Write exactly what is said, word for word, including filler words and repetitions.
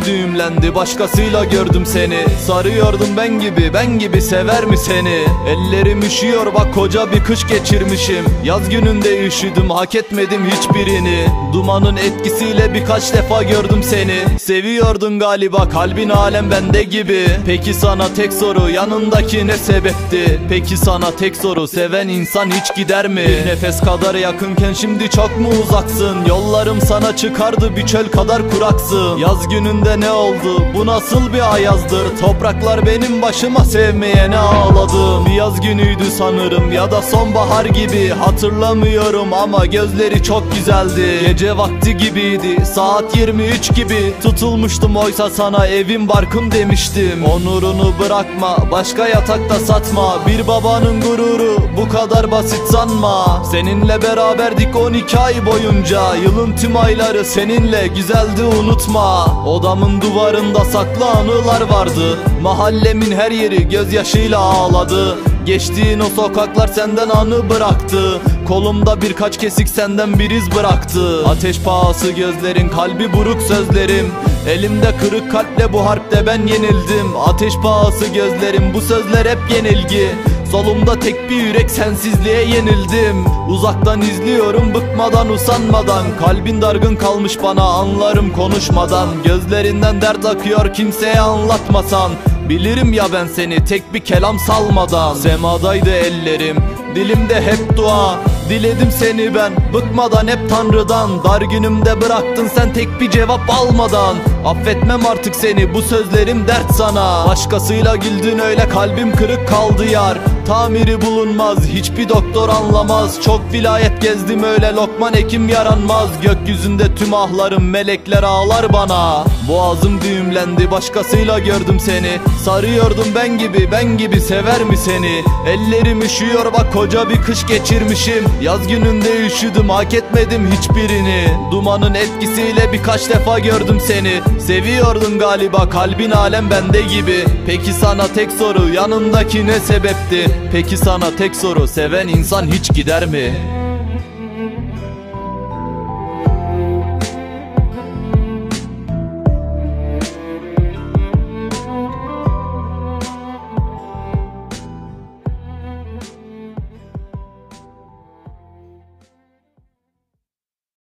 düğümlendi, başkasıyla gördüm seni. Sarıyordum ben gibi, ben gibi sever mi seni? Ellerim üşüyor bak, koca bir kış geçirmişim. Yaz gününde üşüdüm, hak etmedim hiçbirini. Dumanın etkisiyle birkaç defa gördüm seni. Seviyordun galiba, kalbin alem bende gibi. Peki sana tek soru, yanındaki ne sebepti? Peki sana tek soru, seven insan hiç gider mi? Bir nefes kadar yakınken şimdi çok mu uzaksın? Yollarım sana çıkardı, bir çöl kadar kuraksın. Yaz gününde ne oldu? Bu nasıl bir ayazdır? Topraklar benim başıma, sevmeyene ağladım. Bir yaz günüydü sanırım ya da sonbahar gibi, hatırlamıyorum ama gözleri çok güzeldi. Gece vakti gibiydi, saat yirmi üç gibi. Tutulmuştum oysa sana, evim barkım demiştim. Onurunu bırakma, başka yatakta satma. Bir babanın gururu, bu kadar basit sanma. Seninle beraberdik on iki ay boyunca. Yılın tüm ayları seninle güzeldi, unutma. Odamın duvarında saklı anılar vardı. Mahallemin her yeri gözyaşıyla ağladı. Geçtiğin o sokaklar senden anı bıraktı. Kolumda birkaç kesik senden bir iz bıraktı. Ateş pahası gözlerin, kalbi buruk sözlerim. Elimde kırık kalple bu harpte ben yenildim. Ateş pahası gözlerim, bu sözler hep yenilgi. Solumda tek bir yürek, sensizliğe yenildim. Uzaktan izliyorum bıkmadan usanmadan. Kalbin dargın kalmış bana, anlarım konuşmadan. Gözlerinden dert akıyor, kimseye anlatmasan. Bilirim ya ben seni, tek bir kelam salmadan. Semadaydı ellerim, dilimde hep dua. Diledim seni ben, bıkmadan hep Tanrı'dan. Dar günümde bıraktın sen tek bir cevap almadan. Affetmem artık seni, bu sözlerim dert sana. Başkasıyla güldün öyle, kalbim kırık kaldı yar. Tamiri bulunmaz, hiçbir doktor anlamaz. Çok vilayet gezdim öyle, lokman hekim yaranmaz. Gökyüzünde tüm ahlarım, melekler ağlar bana. Boğazım düğümlendi, başkasıyla gördüm seni. Sarıyordum ben gibi, ben gibi sever mi seni? Ellerim üşüyor bak, koca bir kış geçirmişim. Yaz gününde üşüdüm, hak etmedim hiçbirini. Dumanın etkisiyle birkaç defa gördüm seni. Seviyordun galiba, kalbin alem bende gibi. Peki sana tek soru, yanındaki ne sebepti? Peki sana tek soru, seven insan hiç gider mi?